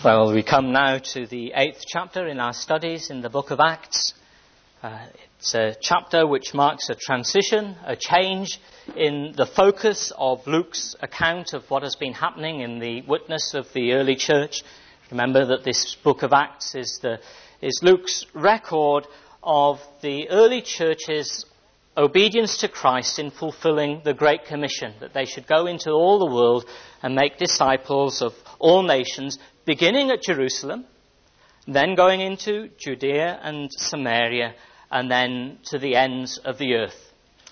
Well, we come now to the 8th chapter in our studies in the book of Acts. It's a chapter which marks a transition, a change in the focus of Luke's account of what has been happening in the witness of the early church. Remember that this book of Acts is Luke's record of the early church's obedience to Christ in fulfilling the Great Commission, that they should go into all the world and make disciples of all nations, beginning at Jerusalem, then going into Judea and Samaria, and then to the ends of the earth.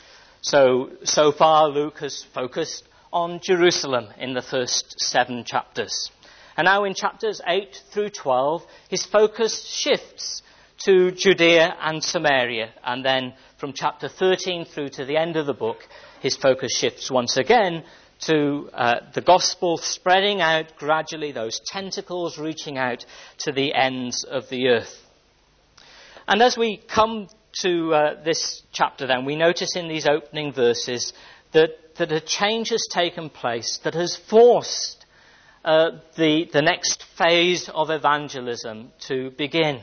So far Luke has focused on Jerusalem in the first 7 chapters. And now in chapters 8 through 12, his focus shifts to Judea and Samaria. And then from chapter 13 through to the end of the book, his focus shifts once again to the gospel spreading out gradually, those tentacles reaching out to the ends of the earth. And as we come to this chapter then, we notice in these opening verses that a change has taken place that has forced the next phase of evangelism to begin.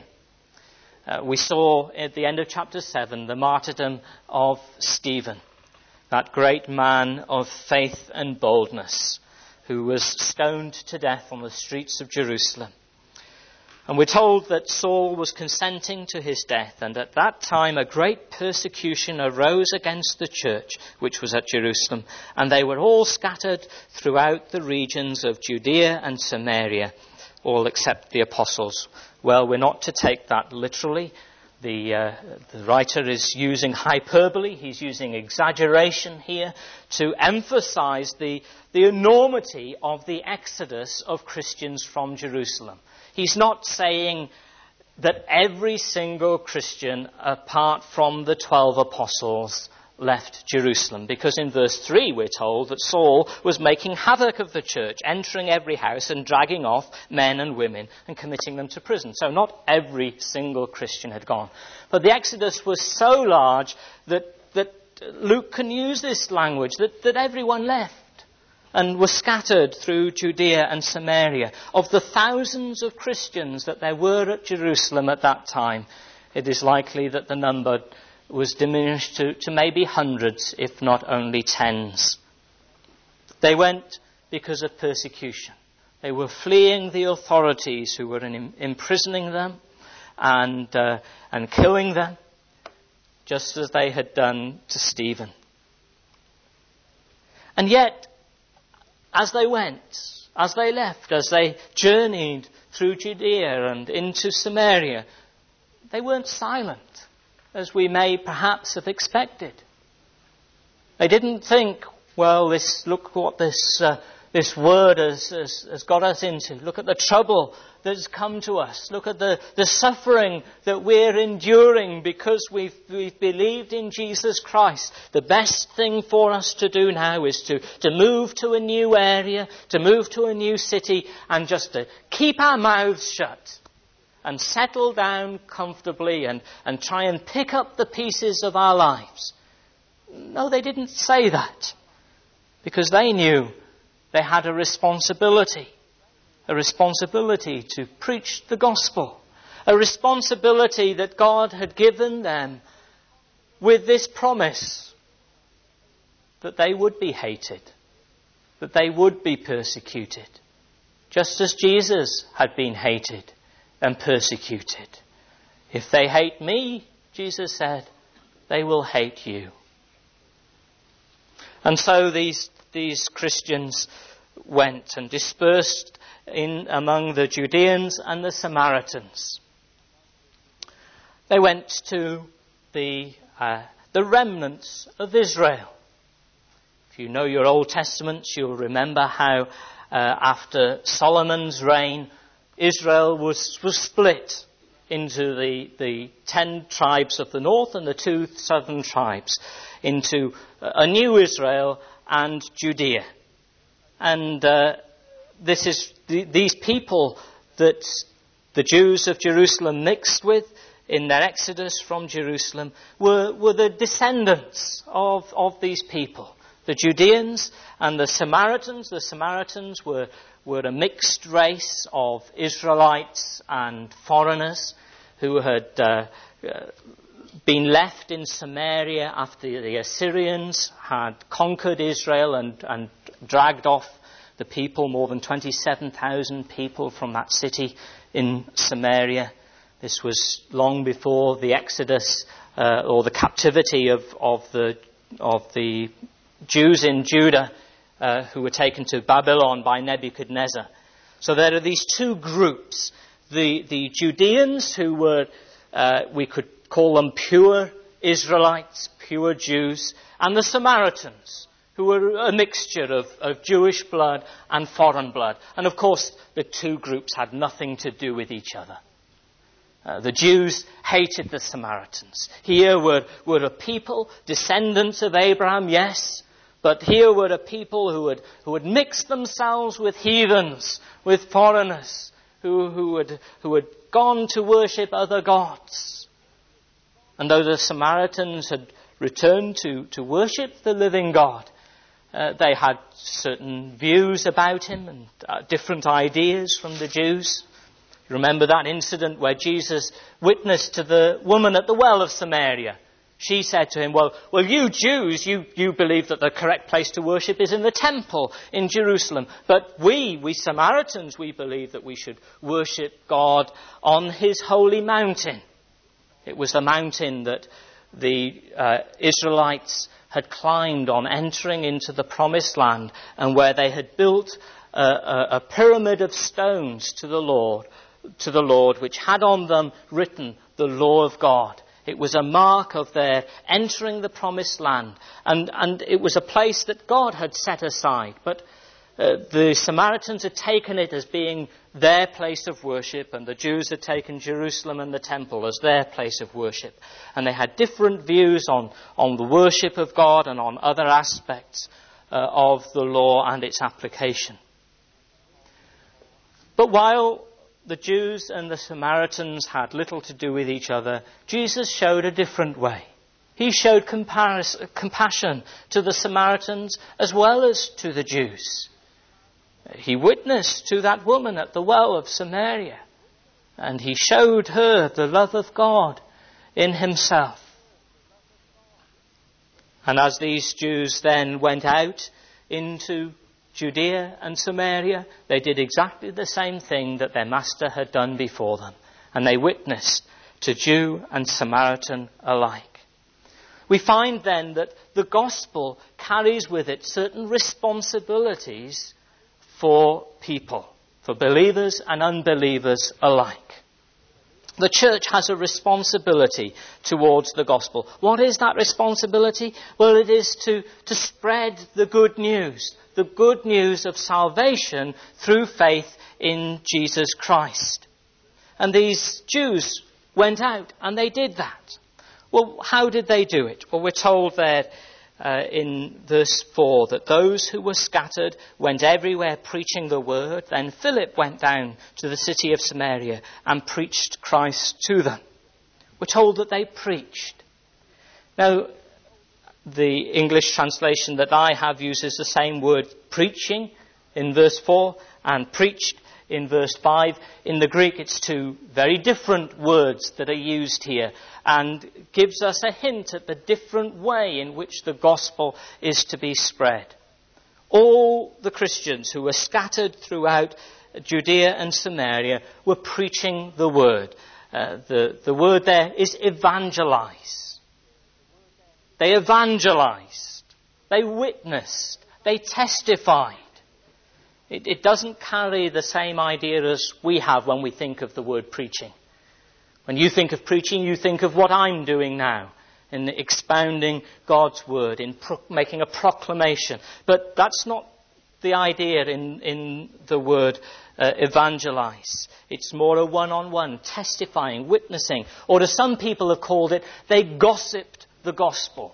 We saw at the end of chapter 7 the martyrdom of Stephen, that great man of faith and boldness who was stoned to death on the streets of Jerusalem. And we're told that Saul was consenting to his death, and at that time a great persecution arose against the church which was at Jerusalem, and they were all scattered throughout the regions of Judea and Samaria, all except the apostles. Well, we're not to take that literally. The writer is using hyperbole, he's using exaggeration here to emphasize the enormity of the exodus of Christians from Jerusalem. He's not saying that every single Christian, apart from the 12 apostles, left Jerusalem, because in verse 3 we're told that Saul was making havoc of the church, entering every house and dragging off men and women and committing them to prison. So not every single Christian had gone. But the exodus was so large that Luke can use this language, that everyone left and were scattered through Judea and Samaria. Of the thousands of Christians that there were at Jerusalem at that time, it is likely that the number was diminished to maybe hundreds, if not only tens. They went because of persecution. They were fleeing the authorities who were imprisoning them and killing them, just as they had done to Stephen. And yet, as they went, as they left, as they journeyed through Judea and into Samaria, they weren't silent, as we may perhaps have expected. They didn't think, well, look what this word has got us into. Look at the trouble that's come to us. Look at the suffering that we're enduring because we've believed in Jesus Christ. The best thing for us to do now is to move to a new area, to move to a new city, and just to keep our mouths shut and settle down comfortably and try and pick up the pieces of our lives. No, they didn't say that, because they knew they had a responsibility to preach the gospel, a responsibility that God had given them with this promise that they would be hated, that they would be persecuted, just as Jesus had been hated and persecuted. If they hate me, Jesus said, they will hate you. And so these Christians went and dispersed in among the Judeans and the Samaritans. They went to the remnants of Israel. If you know your Old Testament, you'll remember how after Solomon's reign, Israel was split into the 10 tribes of the north and the 2 southern tribes, into a new Israel and Judea. And these people that the Jews of Jerusalem mixed with in their exodus from Jerusalem were the descendants of these people. The Judeans and the Samaritans. The Samaritans were were a mixed race of Israelites and foreigners who had been left in Samaria after the Assyrians had conquered Israel and dragged off the people, more than 27,000 people from that city in Samaria. This was long before the Exodus or the captivity of the Jews in Judah who were taken to Babylon by Nebuchadnezzar. So there are these two groups. The Judeans, who were, we could call them pure Israelites, pure Jews, and the Samaritans, who were a mixture of Jewish blood and foreign blood. And of course, the two groups had nothing to do with each other. The Jews hated the Samaritans. Here were a people, descendants of Abraham, yes, but here were a people who had mixed themselves with heathens, with foreigners, who had gone to worship other gods. And though the Samaritans had returned to worship the living God, they had certain views about him and different ideas from the Jews. You remember that incident where Jesus witnessed to the woman at the well of Samaria. She said to him, well, you Jews, you believe that the correct place to worship is in the temple in Jerusalem. But we Samaritans, we believe that we should worship God on his holy mountain. It was the mountain that the Israelites had climbed on entering into the promised land, and where they had built a pyramid of stones to the Lord, which had on them written the law of God. It was a mark of their entering the promised land, and it was a place that God had set aside. But the Samaritans had taken it as being their place of worship, and the Jews had taken Jerusalem and the temple as their place of worship. And they had different views on the worship of God and on other aspects of the law and its application. But while the Jews and the Samaritans had little to do with each other, Jesus showed a different way. He showed compassion to the Samaritans as well as to the Jews. He witnessed to that woman at the well of Samaria, and he showed her the love of God in himself. And as these Jews then went out into Judea and Samaria, they did exactly the same thing that their master had done before them, and they witnessed to Jew and Samaritan alike. We find then that the gospel carries with it certain responsibilities for people, for believers and unbelievers alike. The church has a responsibility towards the gospel. What is that responsibility? Well, it is to spread the good news of salvation through faith in Jesus Christ. And these Jews went out and they did that. Well, how did they do it? Well, we're told there in verse 4 that those who were scattered went everywhere preaching the word. Then Philip went down to the city of Samaria and preached Christ to them. We're told that they preached. Now, the English translation that I have uses the same word preaching in verse 4 and preached in verse 5. In the Greek, it's two very different words that are used here, and gives us a hint at the different way in which the gospel is to be spread. All the Christians who were scattered throughout Judea and Samaria were preaching the word. The word there is evangelize. They evangelized. They witnessed. They testified. It doesn't carry the same idea as we have when we think of the word preaching. When you think of preaching, you think of what I'm doing now, in expounding God's word, in making a proclamation. But that's not the idea in the word evangelize. It's more a one-on-one, testifying, witnessing. Or as some people have called it, they gossiped the gospel.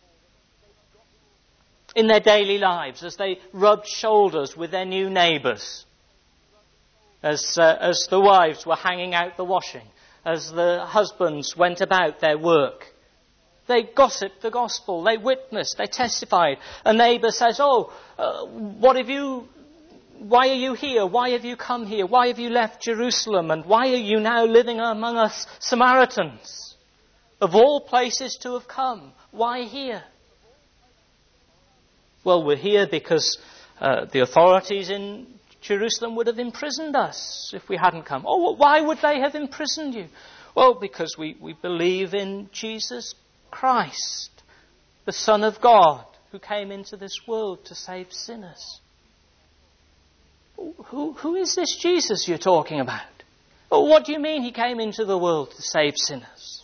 In their daily lives, as they rubbed shoulders with their new neighbours, as the wives were hanging out the washing, as the husbands went about their work. They gossiped the gospel, they witnessed, they testified. A neighbour says, what have you why are you here? Why have you come here? Why have you left Jerusalem? And why are you now living among us Samaritans? Of all places to have come, why here? Well, we're here because the authorities in Jerusalem would have imprisoned us if we hadn't come. Oh, well, why would they have imprisoned you? Well, because we believe in Jesus Christ, the Son of God, who came into this world to save sinners. Who is this Jesus you're talking about? Oh, what do you mean he came into the world to save sinners?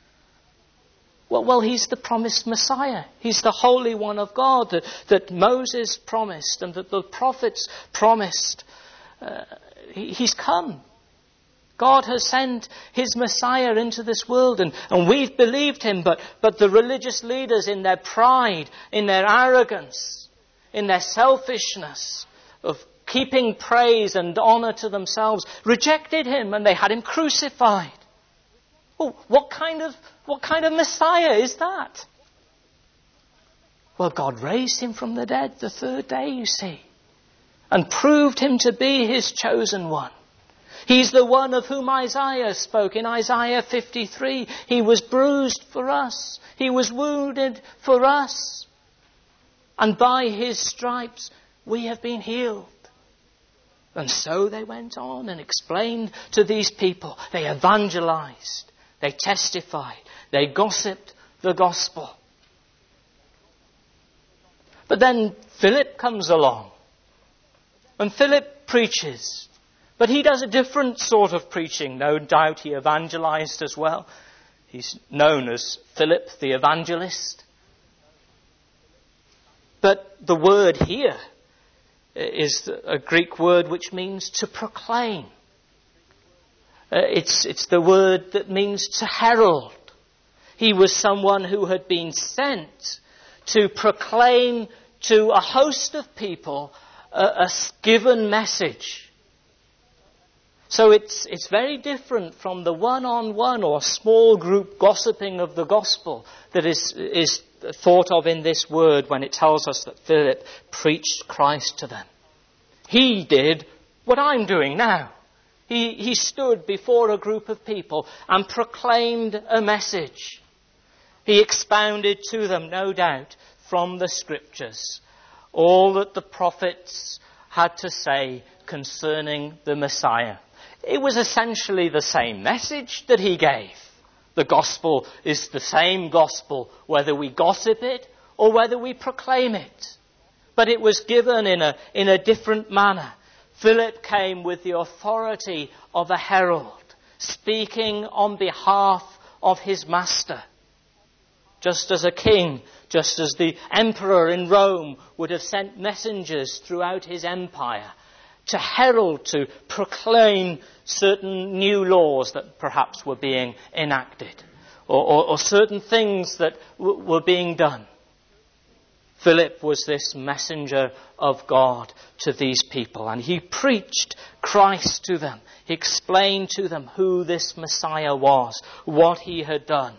Well, he's the promised Messiah. He's the Holy One of God that Moses promised and that the prophets promised. He's come. God has sent his Messiah into this world and we've believed him, but the religious leaders, in their pride, in their arrogance, in their selfishness of keeping praise and honour to themselves, rejected him and they had him crucified. Well, what kind of Messiah is that? Well, God raised him from the dead the third day, you see, and proved him to be his chosen one. He's the one of whom Isaiah spoke in Isaiah 53. He was bruised for us. He was wounded for us. And by his stripes we have been healed. And so they went on and explained to these people. They evangelized. They testified. They gossiped the gospel. But then Philip comes along. And Philip preaches. But he does a different sort of preaching. No doubt he evangelized as well. He's known as Philip the evangelist. But the word here is a Greek word which means to proclaim. It's the word that means to herald. He was someone who had been sent to proclaim to a host of people a given message. So it's very different from the one-on-one or small group gossiping of the gospel that is thought of in this word when it tells us that Philip preached Christ to them. He did what I'm doing now. He stood before a group of people and proclaimed a message. He expounded to them, no doubt, from the scriptures, all that the prophets had to say concerning the Messiah. It was essentially the same message that he gave. The gospel is the same gospel, whether we gossip it or whether we proclaim it. But it was given in a different manner. Philip came with the authority of a herald, speaking on behalf of his master. Just as a king, just as the emperor in Rome would have sent messengers throughout his empire to herald, to proclaim certain new laws that perhaps were being enacted, or certain things that were being done. Philip was this messenger of God to these people, and he preached Christ to them. He explained to them who this Messiah was, what he had done.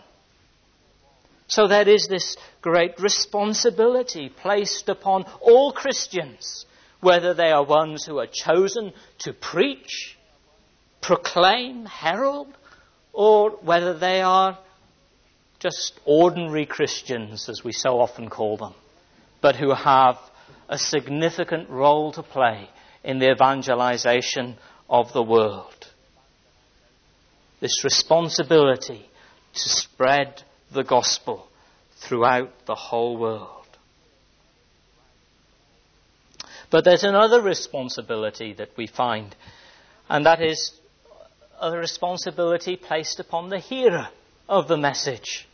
So there is this great responsibility placed upon all Christians, whether they are ones who are chosen to preach, proclaim, herald, or whether they are just ordinary Christians, as we so often call them, but who have a significant role to play in the evangelization of the world. This responsibility to spread the gospel throughout the whole world. But there's another responsibility that we find, and that is a responsibility placed upon the hearer of the message.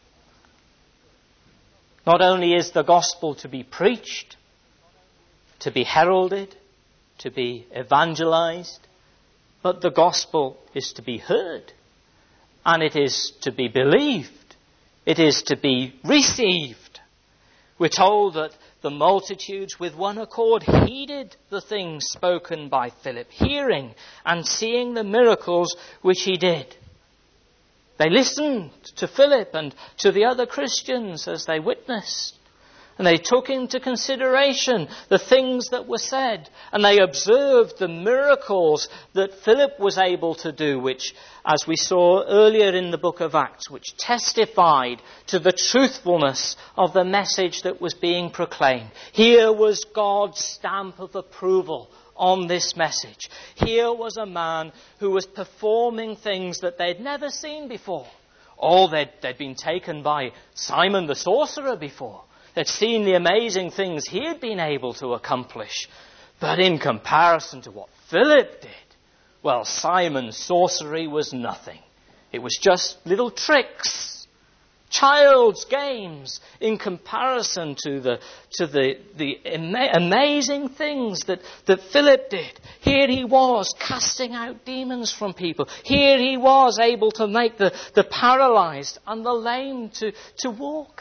Not only is the gospel to be preached, to be heralded, to be evangelized, but the gospel is to be heard, and it is to be believed. It is to be received. We're told that the multitudes with one accord heeded the things spoken by Philip, hearing and seeing the miracles which he did. They listened to Philip and to the other Christians as they witnessed. And they took into consideration the things that were said. And they observed the miracles that Philip was able to do, which, as we saw earlier in the book of Acts, which testified to the truthfulness of the message that was being proclaimed. Here was God's stamp of approval on this message. Here was a man who was performing things that they'd never seen before. They'd been taken by Simon the sorcerer before. They'd seen the amazing things he had been able to accomplish. But in comparison to what Philip did, well, Simon's sorcery was nothing. It was just little tricks, child's games, in comparison to the amazing things that Philip did. Here he was casting out demons from people. Here he was able to make the paralyzed and the lame to walk.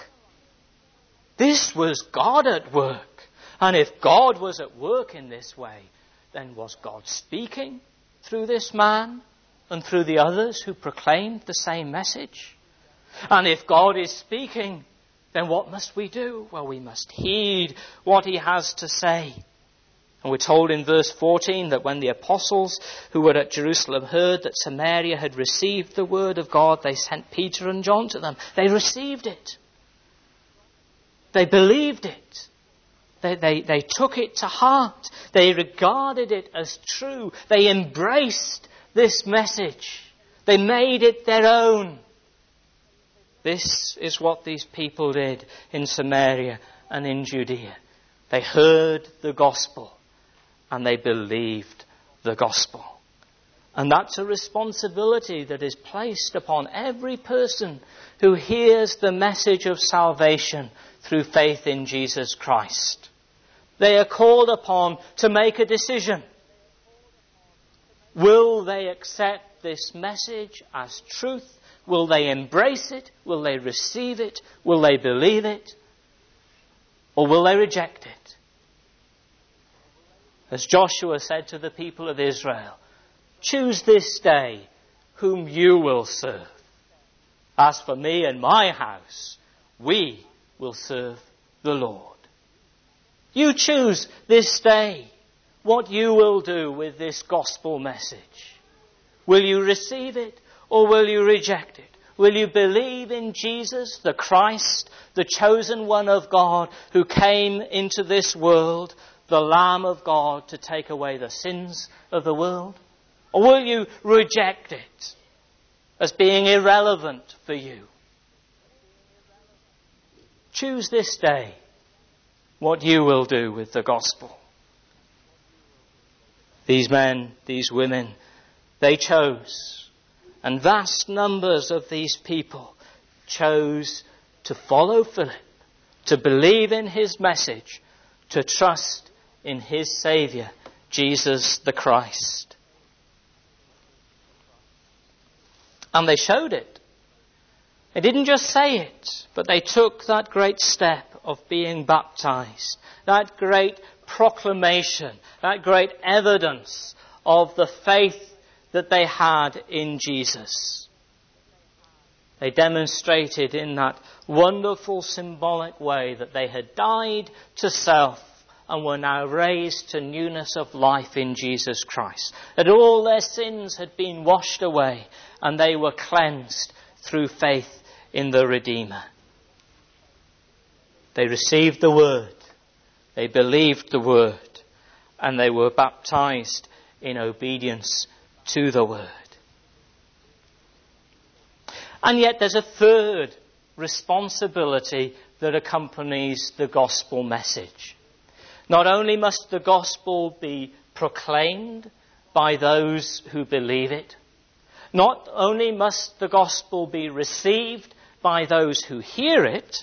This was God at work. And if God was at work in this way, then was God speaking through this man and through the others who proclaimed the same message? And if God is speaking, then what must we do? Well, we must heed what he has to say. And we're told in verse 14 that when the apostles who were at Jerusalem heard that Samaria had received the word of God, they sent Peter and John to them. They received it. They believed it. They took it to heart. They regarded it as true. They embraced this message. They made it their own. This is what these people did in Samaria and in Judea. They heard the gospel and they believed the gospel. And that's a responsibility that is placed upon every person who hears the message of salvation through faith in Jesus Christ. They are called upon to make a decision. Will they accept this message as truth? Will they embrace it? Will they receive it? Will they believe it? Or will they reject it? As Joshua said to the people of Israel, choose this day whom you will serve. As for me and my house, we will serve the Lord. You choose this day what you will do with this gospel message. Will you receive it or will you reject it? Will you believe in Jesus, the Christ, the chosen one of God who came into this world, the Lamb of God to take away the sins of the world? Or will you reject it as being irrelevant for you? Choose this day what you will do with the gospel. These men, these women, they chose. And vast numbers of these people chose to follow Philip, to believe in his message, to trust in his Saviour, Jesus the Christ. And they showed it. They didn't just say it, but they took that great step of being baptized, that great proclamation, that great evidence of the faith that they had in Jesus. They demonstrated in that wonderful symbolic way that they had died to self and were now raised to newness of life in Jesus Christ. That all their sins had been washed away and they were cleansed through faith in the Redeemer. They received the word, they believed the word, and they were baptized in obedience to the word. And yet there's a third responsibility that accompanies the gospel message. Not only must the gospel be proclaimed by those who believe it, not only must the gospel be received by those who hear it,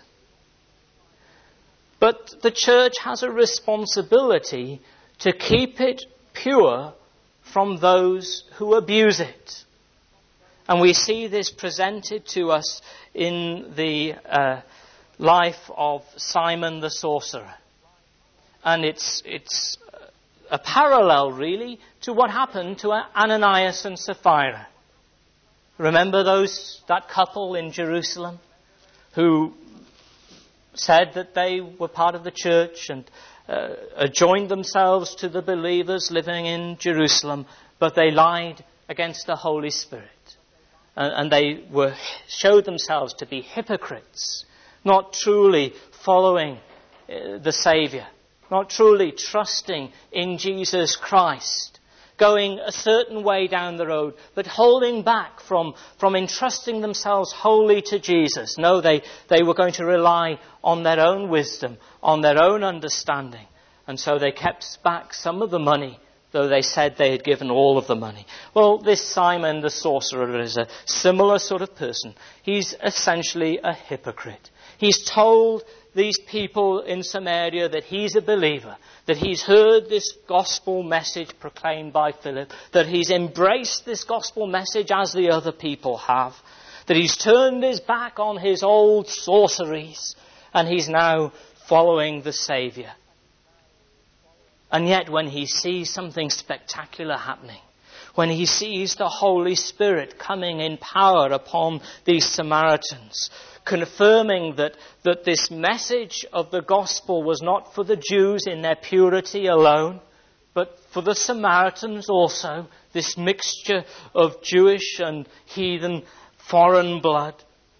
but the church has a responsibility to keep it pure from those who abuse it. And we see this presented to us in the life of Simon the sorcerer. And it's a parallel, really, to what happened to Ananias and Sapphira. Remember that couple in Jerusalem who said that they were part of the church and joined themselves to the believers living in Jerusalem, but they lied against the Holy Spirit. And they showed themselves to be hypocrites, not truly following the Saviour, not truly trusting in Jesus Christ, going a certain way down the road, but holding back from entrusting themselves wholly to Jesus. No, they were going to rely on their own wisdom, on their own understanding. And so they kept back some of the money, though they said they had given all of the money. Well, this Simon the sorcerer is a similar sort of person. He's essentially a hypocrite. He's told these people in Samaria that he's a believer, that he's heard this gospel message proclaimed by Philip, that he's embraced this gospel message as the other people have, that he's turned his back on his old sorceries, and he's now following the Saviour. And yet when he sees something spectacular happening, when he sees the Holy Spirit coming in power upon these Samaritans, confirming that this message of the gospel was not for the Jews in their purity alone, but for the Samaritans also, this mixture of Jewish and heathen foreign blood.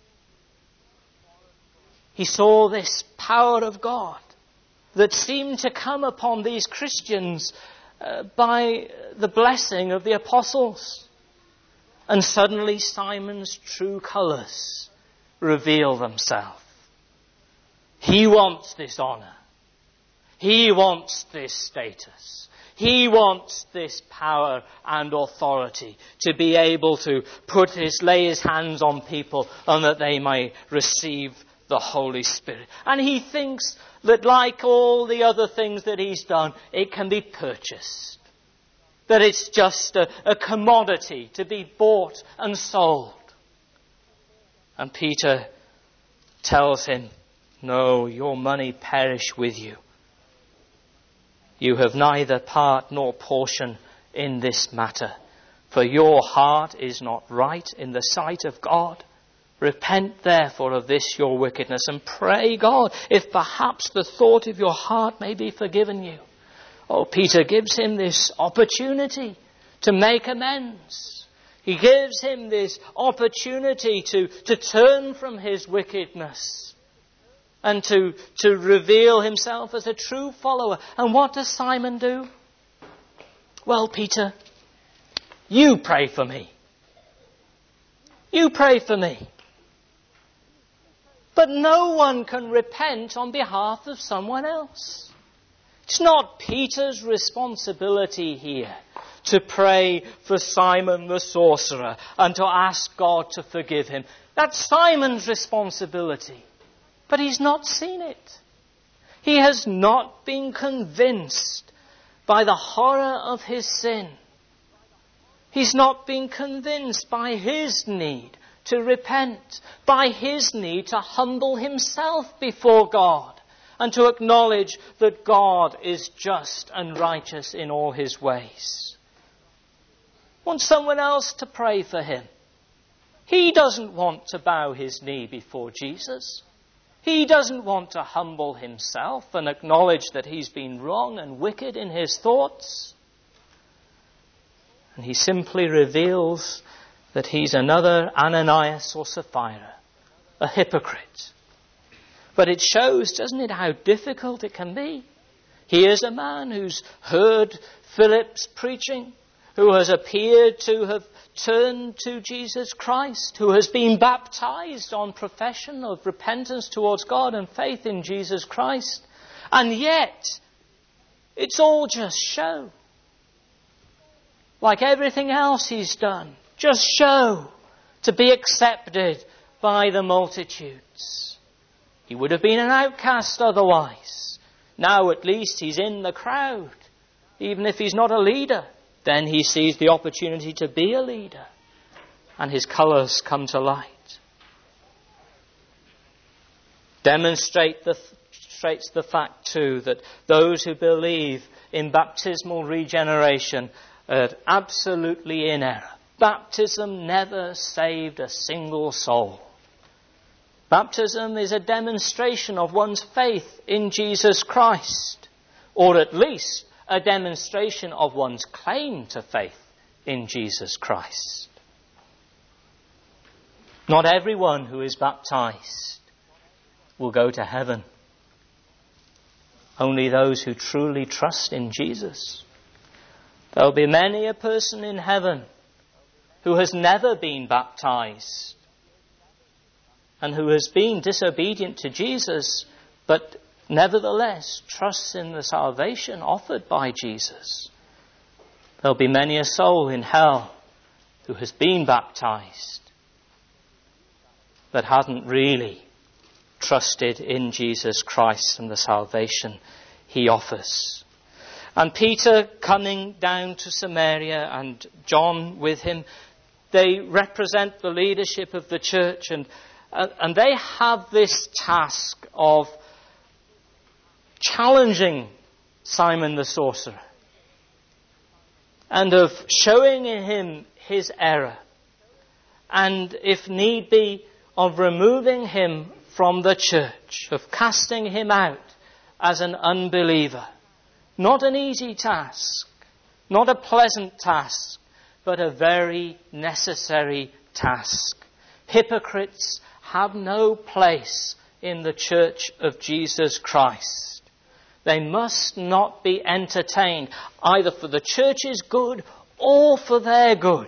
He saw this power of God that seemed to come upon these Christians by the blessing of the apostles. And suddenly Simon's true colours reveal themselves. He wants this honour. He wants this status. He wants this power and authority to be able to lay his hands on people and that they may receive the Holy Spirit. And he thinks that like all the other things that he's done, it can be purchased. That it's just a commodity to be bought and sold. And Peter tells him, no, your money perish with you. You have neither part nor portion in this matter, for your heart is not right in the sight of God. Repent therefore of this your wickedness, and pray God, if perhaps the thought of your heart may be forgiven you. Oh, Peter gives him this opportunity to make amends. He gives him this opportunity to turn from his wickedness and to reveal himself as a true follower. And what does Simon do? Well, Peter, you pray for me. You pray for me. But no one can repent on behalf of someone else. It's not Peter's responsibility here to pray for Simon the sorcerer and to ask God to forgive him. That's Simon's responsibility. But he's not seen it. He has not been convinced by the horror of his sin. He's not been convinced by his need to repent, by his need to humble himself before God and to acknowledge that God is just and righteous in all his ways. Wants someone else to pray for him. He doesn't want to bow his knee before Jesus. He doesn't want to humble himself and acknowledge that he's been wrong and wicked in his thoughts. And he simply reveals that he's another Ananias or Sapphira, a hypocrite. But it shows, doesn't it, how difficult it can be. Here's a man who's heard Philip's preaching, who has appeared to have turned to Jesus Christ, who has been baptized on profession of repentance towards God and faith in Jesus Christ. And yet, it's all just show. Like everything else he's done. Just show to be accepted by the multitudes. He would have been an outcast otherwise. Now at least he's in the crowd. Even if he's not a leader, then he sees the opportunity to be a leader. And his colours come to light. Demonstrates the fact too that those who believe in baptismal regeneration are absolutely in error. Baptism never saved a single soul. Baptism is a demonstration of one's faith in Jesus Christ, or at least a demonstration of one's claim to faith in Jesus Christ. Not everyone who is baptized will go to heaven. Only those who truly trust in Jesus. There will be many a person in heaven who has never been baptized and who has been disobedient to Jesus, but nevertheless trusts in the salvation offered by Jesus. There will be many a soul in hell who has been baptized but hasn't really trusted in Jesus Christ and the salvation he offers. And Peter coming down to Samaria and John with him, they represent the leadership of the church, and they have this task of challenging Simon the sorcerer and of showing him his error, and if need be, of removing him from the church, of casting him out as an unbeliever. Not an easy task, not a pleasant task, but a very necessary task. Hypocrites have no place in the church of Jesus Christ. They must not be entertained, either for the church's good or for their good.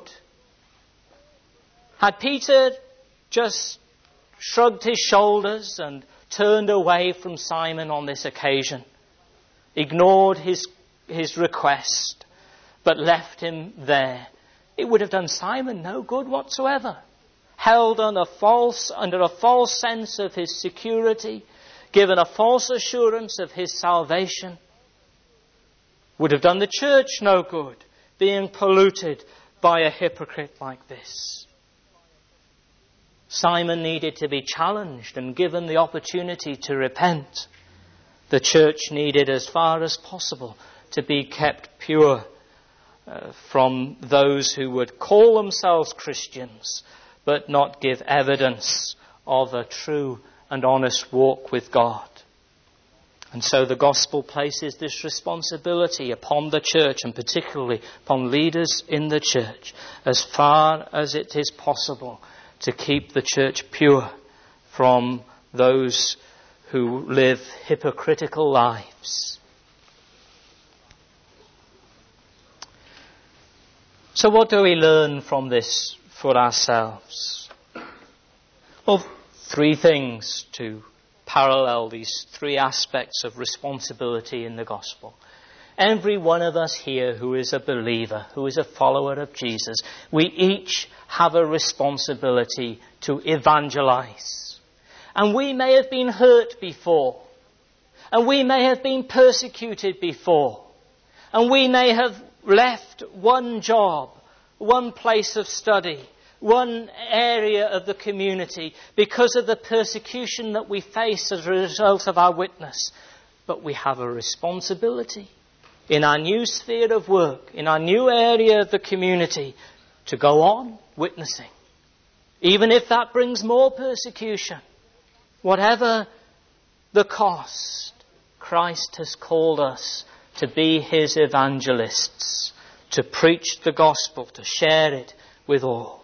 Had Peter just shrugged his shoulders and turned away from Simon on this occasion, ignored his request, but left him there, it would have done Simon no good whatsoever. Held under a false sense of his security, given a false assurance of his salvation, would have done the church no good, being polluted by a hypocrite like this. Simon needed to be challenged and given the opportunity to repent. The church needed, as far as possible, to be kept pure from those who would call themselves Christians but not give evidence of a true and honest walk with God. And so the gospel places this responsibility upon the church, and particularly upon leaders in the church, as far as it is possible, to keep the church pure from those who live hypocritical lives. So what do we learn from this for ourselves? Well, three things to parallel these three aspects of responsibility in the gospel. Every one of us here who is a believer, who is a follower of Jesus, we each have a responsibility to evangelize. And we may have been hurt before. And we may have been persecuted before. And we may have left one job, one place of study, one area of the community because of the persecution that we face as a result of our witness. But we have a responsibility in our new sphere of work, in our new area of the community, to go on witnessing. Even if that brings more persecution, whatever the cost, Christ has called us to be his evangelists, to preach the gospel, to share it with all.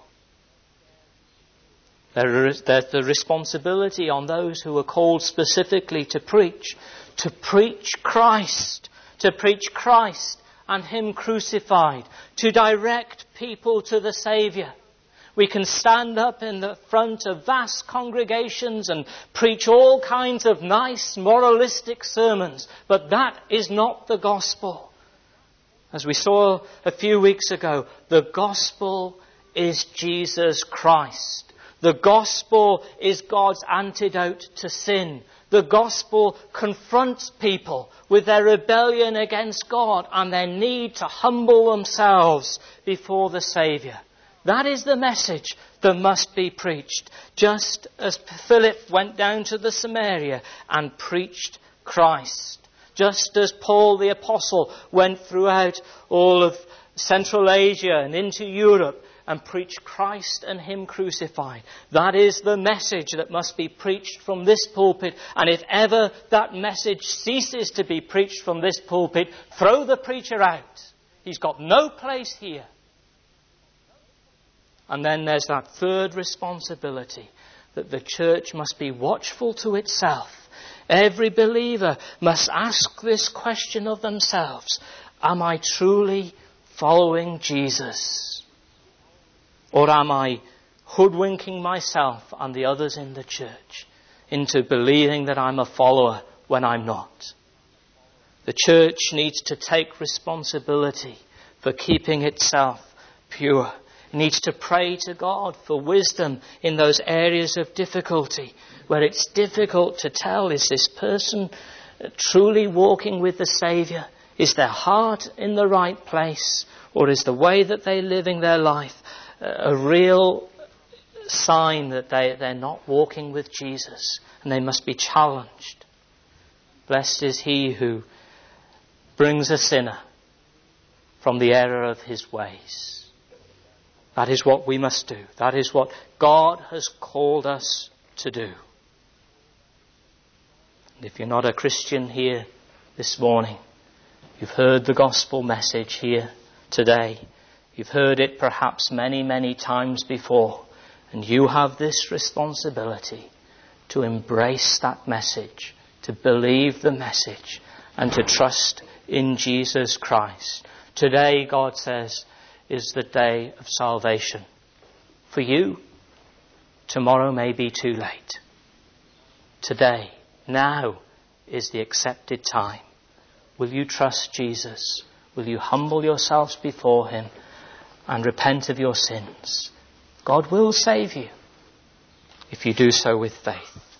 There's the responsibility on those who are called specifically to preach Christ, and him crucified, to direct people to the Saviour. We can stand up in the front of vast congregations and preach all kinds of nice moralistic sermons, but that is not the gospel. As we saw a few weeks ago, the gospel is Jesus Christ. The gospel is God's antidote to sin. The gospel confronts people with their rebellion against God and their need to humble themselves before the Saviour. That is the message that must be preached, just as Philip went down to the Samaria and preached Christ. Just as Paul the Apostle went throughout all of Central Asia and into Europe and preach Christ and Him crucified. That is the message that must be preached from this pulpit. And if ever that message ceases to be preached from this pulpit, throw the preacher out. He's got no place here. And then there's that third responsibility, that the church must be watchful to itself. Every believer must ask this question of themselves: am I truly following Jesus? Or am I hoodwinking myself and the others in the church into believing that I'm a follower when I'm not? The church needs to take responsibility for keeping itself pure. It needs to pray to God for wisdom in those areas of difficulty where it's difficult to tell, is this person truly walking with the Saviour? Is their heart in the right place? Or is the way that they're living their life a real sign that they're not walking with Jesus, and they must be challenged? Blessed is he who brings a sinner from the error of his ways. That is what we must do. That is what God has called us to do. And if you're not a Christian here this morning, you've heard the gospel message here today. You've heard it perhaps many, many times before. And you have this responsibility to embrace that message, to believe the message, and to trust in Jesus Christ. Today, God says, is the day of salvation. For you, tomorrow may be too late. Today, now, is the accepted time. Will you trust Jesus? Will you humble yourselves before Him and repent of your sins? God will save you if you do so with faith.